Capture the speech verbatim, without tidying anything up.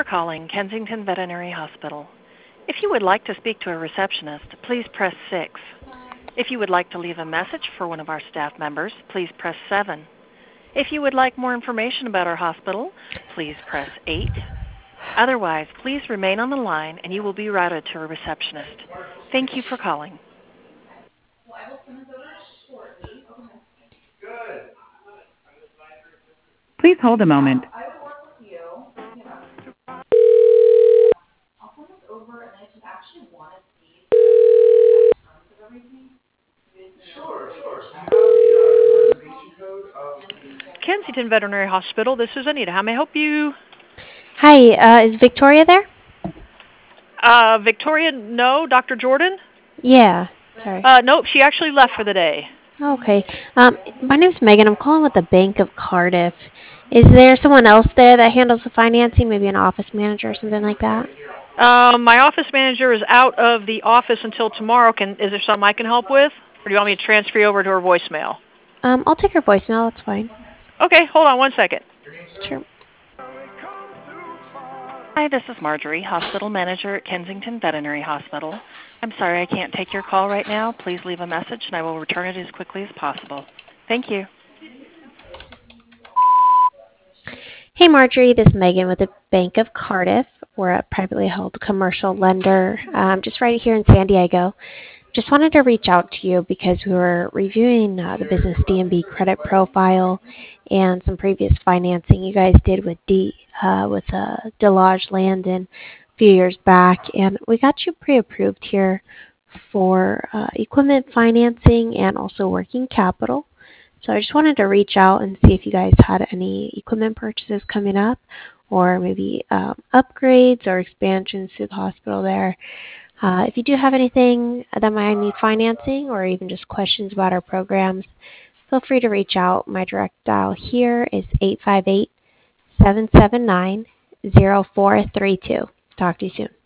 calling Kensington Veterinary Hospital. If you would like to speak to a receptionist, please press six. If you would like to leave a message for one of our staff members, please press seven. If you would like more information about our hospital, please press eight. Otherwise, please remain on the line and you will be routed to a receptionist. Thank you for calling. Please hold a moment. Kensington Veterinary Hospital, this is Anita. How may I help you? Hi, uh, is Victoria there? Uh, Victoria, no. Doctor Jordan? Yeah, sorry. Uh, nope, she actually left for the day. Okay. Um, my name's Megan. I'm calling with the Bank of Cardiff. Is there someone else there that handles the financing, maybe an office manager or something like that? Um, my office manager is out of the office until tomorrow. Can is there something I can help with? Or do you want me to transfer you over to her voicemail? Um, I'll take her voicemail. That's fine. Okay, hold on one second. Sure. Hi, this is Marjorie, hospital manager at Kensington Veterinary Hospital. I'm sorry I can't take your call right now. Please leave a message and I will return it as quickly as possible. Thank you. Hey, Marjorie. This is Megan with the Bank of Cardiff. We're a privately held commercial lender um, just right here in San Diego. Just wanted to reach out to you because we were reviewing uh, the business D and B credit profile and some previous financing you guys did with D uh, with uh, Delage Landon a few years back, and we got you pre-approved here for uh, equipment financing and also working capital. So I just wanted to reach out and see if you guys had any equipment purchases coming up, or maybe um, upgrades or expansions to the hospital there. Uh, if you do have anything that might need financing or even just questions about our programs, feel free to reach out. My direct dial here is eight five eight, seven seven nine, zero four three two. Talk to you soon.